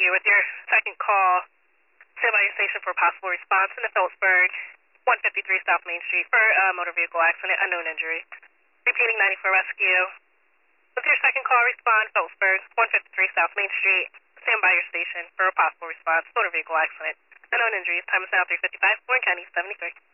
Rescue with your second call. Stand by your station for possible response in the Phillipsburg, 153 South Main Street for a motor vehicle accident, unknown injury. Repeating 94 Rescue. With your second call, respond, Phillipsburg, 153 South Main Street. Stand by your station for a possible response, motor vehicle accident, unknown injuries. Time is now 3:55, Warren County, 73.